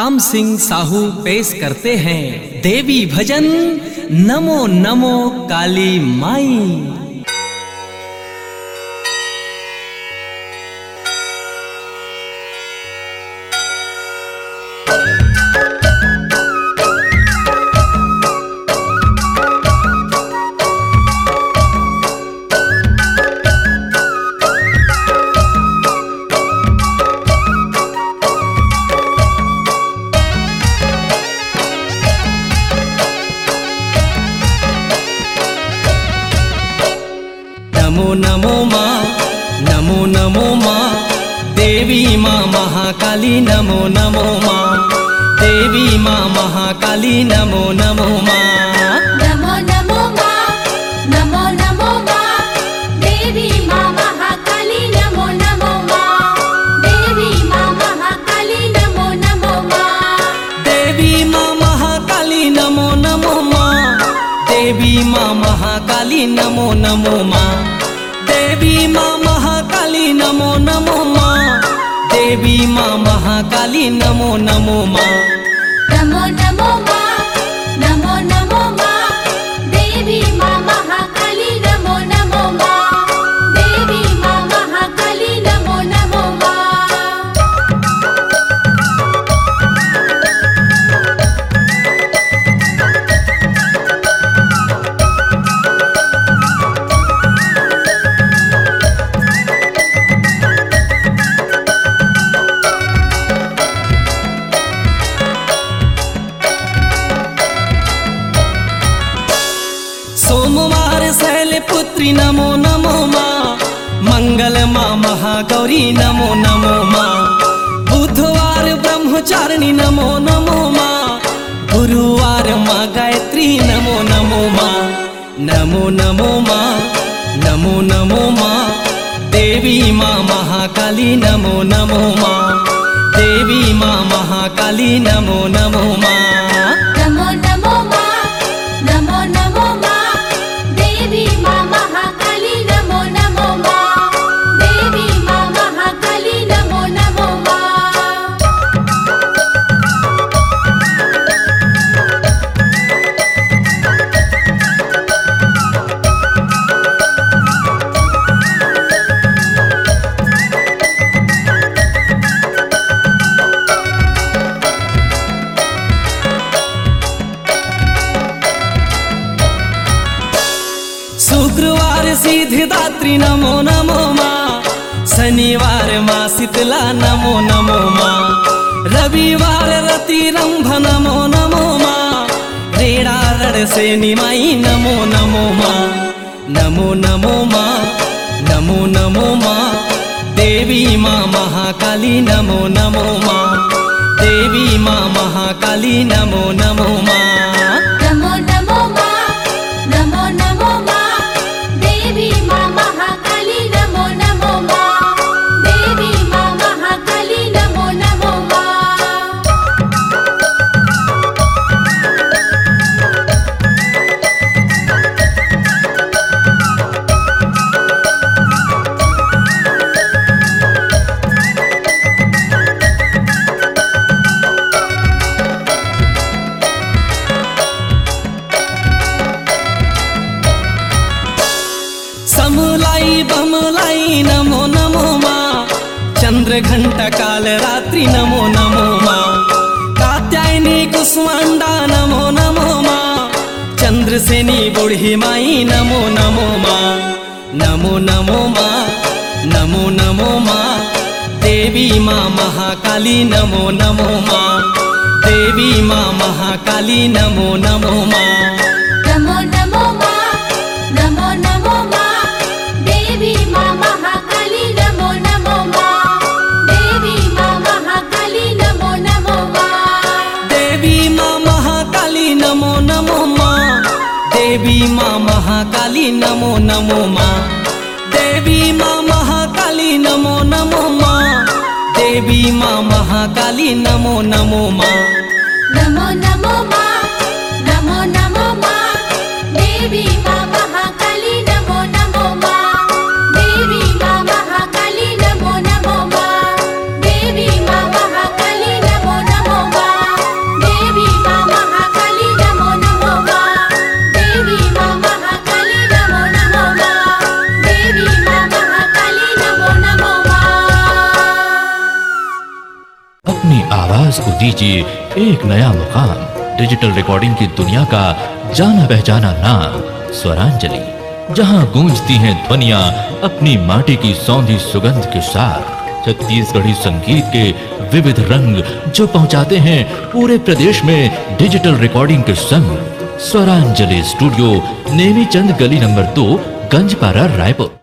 राम सिंह साहू पेश करते हैं देवी भजन नमो नमो काली माई। नमो नमो माँ, नमो नमो माँ, देवी माँ महाकाली नमो नमो माँ, देवी माँ महाकाली नमो नमो माँ। नमो नमो माँ, नमो नमो माँ, देवी माँ महाकाली नमो नमो माँ, देवी माँ महाकाली नमो नमो माँ, देवी माँ महाकाली नमो नमो माँ, देवी माँ महाकाली नमो नमो माँ, देवी माँ महाकाली नमो नमो माँ, देवी माँ महाकाली नमो नमो माँ। नमो नमो माँ, नमो नमो माँ, देवी माँ महाकाली नमो नमो माँ, देवी माँ महाकाली नमो नमो माँ। सोमवार शैलपुत्री नमो नमो माँ, मंगल माँ महागौरी नमो नमो माँ, बुधवार ब्रह्मचारिणी नमो नमो माँ, गुरुवार माँ गायत्री नमो नमो माँ। नमो नमो माँ, नमो नमो माँ, देवी माँ महाकाली नमो नमो माँ, देवी माँ महाकाली नमो नमो माँ। नमो नमो माँ, नमो नमो माँ, देवी माँ महाकाली नमो नमो माँ, देवी माँ महाकाली नमो नमो माँ। शुक्रवार सिद्धिदात्री नमो नमो माँ, शनिवार माँ शीतला नमो नमो माँ, रविवार रतिरंभ नमो नमो माँ, रेड़ा रड़ से निमाई नमो नमो माँ। नमो नमो माँ, नमो नमो माँ, देवी माँ महाकाली नमो नमो माँ, देवी माँ महाकाली नमो नमो माँ। नमो नमो माँ, नमो नमो माँ, देवी माँ महाकाली नमो नमो माँ, देवी माँ महाकाली नमो नमो माँ। समलाई बमलाई नमो नमो माँ, चंद्र घंटा काल रात्रि नमो नमो माँ, कात्यायनी कुष्मांडा नमो नमो माँ, चंद्रसेनी बुढ़ी माई नमो नमो माँ। नमो नमो माँ, नमो नमो माँ, देवी माँ महाकाली नमो नमो माँ, देवी माँ महाकाली नमो नमो माँ। नमो नमो माँ, नमो नमो माँ, देवी माँ महाकाली नमो नमो माँ, देवी माँ महाकाली नमो नमो माँ। देवी माँ महाकाली नमो नमो माँ, देवी माँ महाकाली नमो नमो माँ, देवी माँ महाकाली नमो नमो माँ, देवी माँ महाकाली नमो नमो माँ। नमो नमो माँ, नमो नमो माँ, देवी माँ महाकाली नमो नमो माँ, देवी माँ महाकाली नमो नमो माँ, देवी माँ महाकाली नमो नमो माँ। आवाज को दीजिए एक नया मुकाम। डिजिटल रिकॉर्डिंग की दुनिया का जाना पहचाना नाम स्वरांजलि, जहां गूंजती हैं ध्वनियां अपनी माटी की सौंधी सुगंध के साथ। छत्तीसगढ़ी संगीत के विविध रंग जो पहुंचाते हैं पूरे प्रदेश में डिजिटल रिकॉर्डिंग के संग। स्वरांजलि स्टूडियो, नेमीचंद गली नंबर 2, गंजपारा, रायपुर।